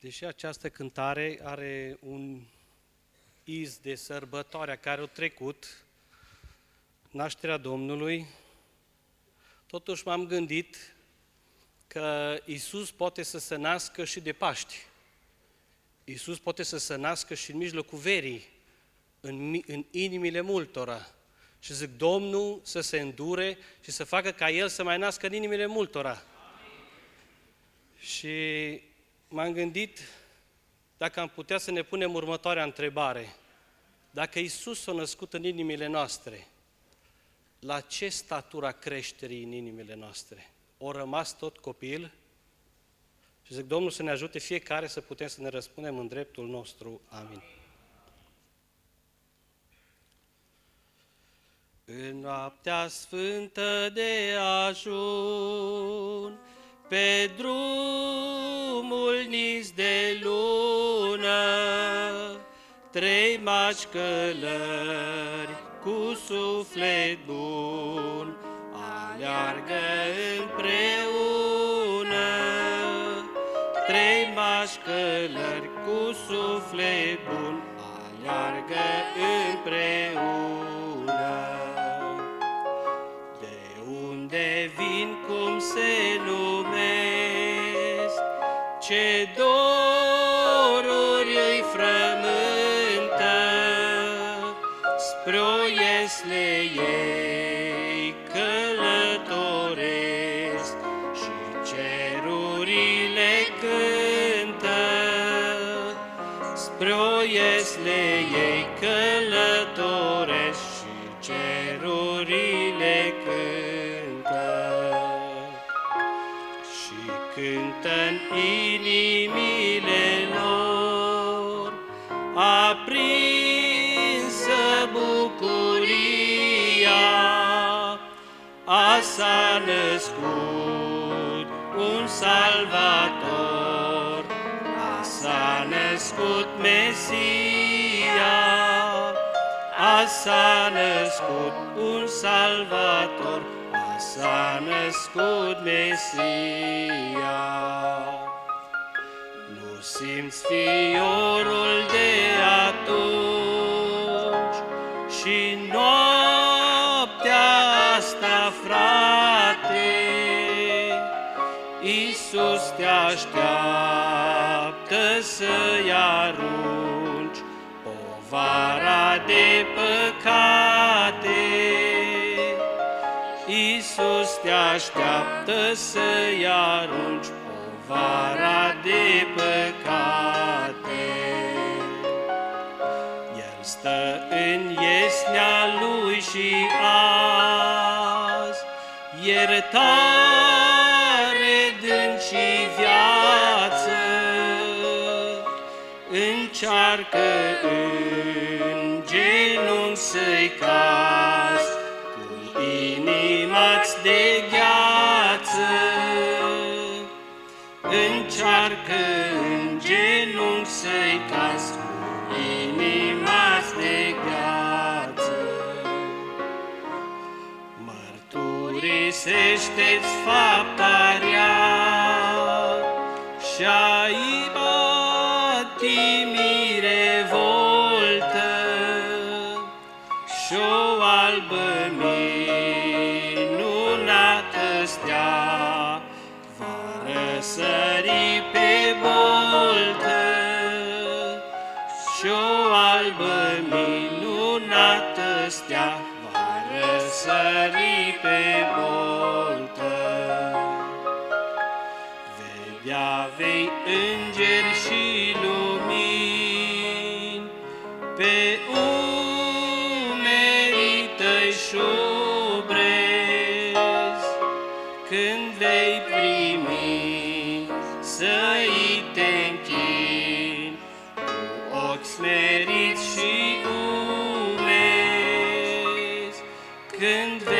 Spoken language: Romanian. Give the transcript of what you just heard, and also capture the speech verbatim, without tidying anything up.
Deși această cântare are un iz de sărbătoarea care a trecut, nașterea Domnului, totuși m-am gândit că Iisus poate să se nască și de Paști. Iisus poate să se nască și în mijlocul verii, în, în inimile multora. Și zic, Domnul să se îndure și să facă ca El să mai nască în inimile multora. Amin. Și m-am gândit dacă am putea să ne punem următoarea întrebare. Dacă Iisus s-a născut în inimile noastre, la ce statura creșterii în inimile noastre? O rămas tot copil? Și zic, Domnul să ne ajute fiecare să putem să ne răspundem în dreptul nostru. Amin. În noaptea sfântă de ajun, pe drumul nis de lună, trei maci călări cu suflet bun aleargă împreună. Trei maci călări cu suflet bun aleargă împreună. De unde vin, cum se numesc, ce doruri îi frământă, spre-o iesle ei călătoresc și cerurile cântă. Spre-o iesle ei călătoresc și cerurile cântă. Și cântă-n inimile lor aprinsă bucuria, a s-a născut un Salvator, a s-a născut Mesia, a s-a născut un Salvator, a s-a născut Mesia. Nu simți fiorul de atunci și noaptea asta, frate, Iisus te așteaptă să-i arunci povara de păcate. Iisus te așteaptă să-i arunci povara de păcate. El stă în iesnea lui și azi iertare dând și viață, încearcă în genunchi să-i cazi cu inima-ți de gheață. Încearcă în genunchi să-i cazi cu inima-ți de gheață. Mărturisește-ți fapta rea și-ai patimii revoltă și-o albă minunată stea va răsări pe boltă. Și-o albă minunată stea va răsări pe boltă. Vedea vei îngeri și lumini, pe umerii tăi șubrezi, când vei primi să-i te închini, cu ochi smeriți și umezi. Când